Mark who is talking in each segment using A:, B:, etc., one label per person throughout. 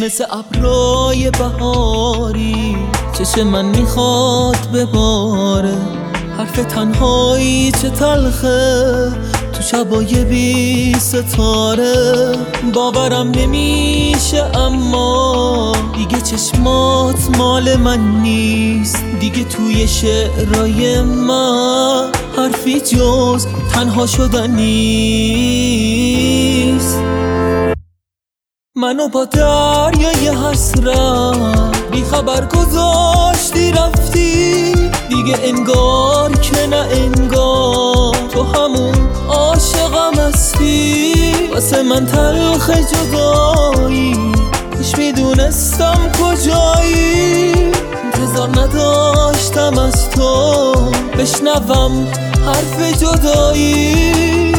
A: مثل ابرای بهاری چشم من میخواد بباره. حرف تنهایی چه تلخه تو شبای بی ستاره. باورم نمیشه اما دیگه چشمات مال من نیست. دیگه توی شعرهای من حرفی جز تنها شدن نیست. منو با دریای حسرت بی خبر گذاشتی رفتی. دیگه انگار که نه انگار تو همون عاشقم هستی. واسه من تلخ جدایی کاش میدونستم کجایی. انتظار نداشتم از تو بشنوم حرف جدایی.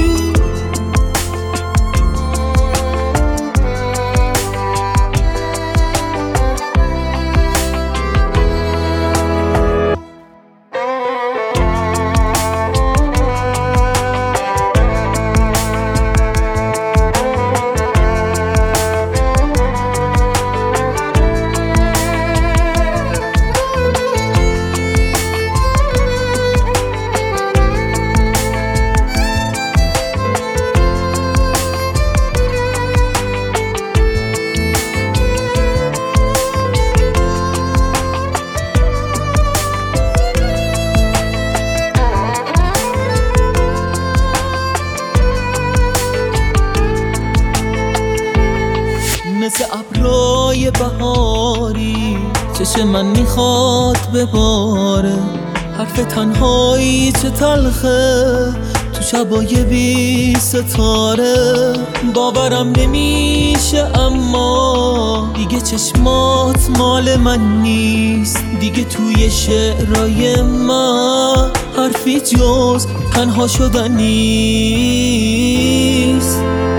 A: مثل ابرای بهاری چشم من میخواد بباره. حرف تنهایی چه تلخه تو شبای بی ستاره. باورم نمیشه اما دیگه چشمات مال من نیست. دیگه توی شعرهای من حرفی جز تنها شدن نیست.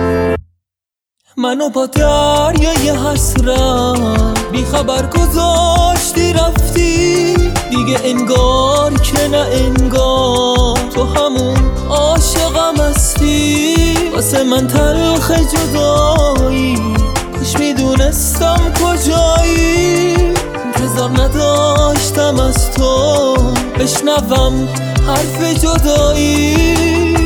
A: منو با دریای حسرت بی خبر گذاشتی رفتی. دیگه انگار که نه انگار تو همون عاشقم هستی. واسه من تلخ جدایی کاش میدونستم کجایی. انتظار نداشتم از تو بشنوم حرف جدایی.